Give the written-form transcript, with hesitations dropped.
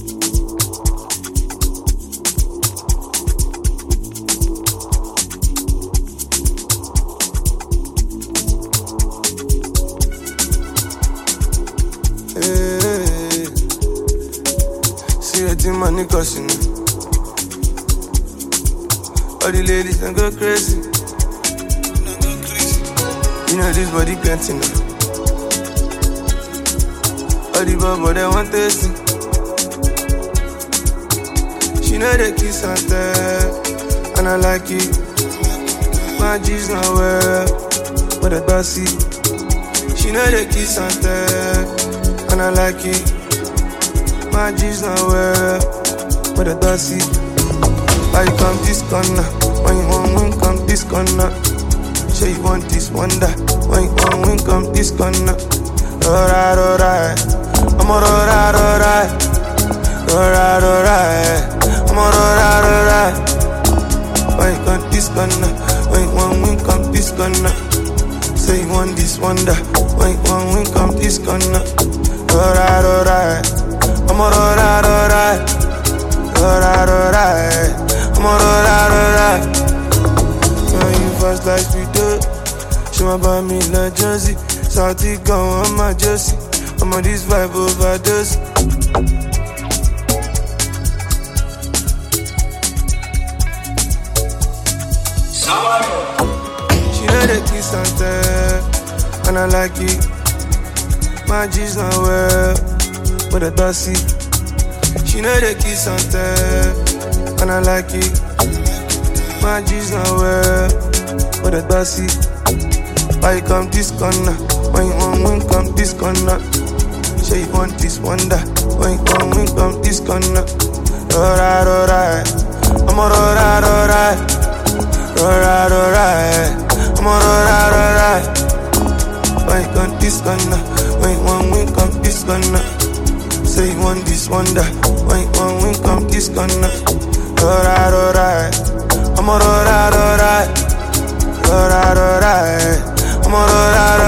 Hey, see the thing, my niggas, you know. All the ladies don't go crazy. You know this body plenty now. All the bubble they want tasting. She know the kiss and tell, and I like it. My G's not well, but the bossy. She know the kiss and tell, and I like it. My G's not well, but the bossy. I come this corner, when you want win, come this corner. Say you want this wonder, when you want win, come this corner. Alright, alright, I'm alright, alright. Alright, alright, I'm alright, alright. When you come this corner, when you want win, come this corner. Say you want this wonder, when you want win, come this corner. Alright, alright, I'm alright, alright. Alright, alright, I'm alright. When you fast like we do, she want buy me like Jersey. Salty gun on my jersey. I'm on this vibe overdose. She know the kiss and tell, and I like it. My G's not well, but the bossy. She know the kiss and tell, and I like it. My G's not well, but the bossy. Why you come this corner? When you want win, come this corner. Say you want this wonder. When you want win, come this corner. Alright, alright, I'm alright, alright. Alright, alright, I'm alright, alright. When you come this corner, when you want win, come this corner. Say you want this wonder, when you want win, come this corner. Alright, alright, I'm alright, alright. Alright, alright, I'm alright,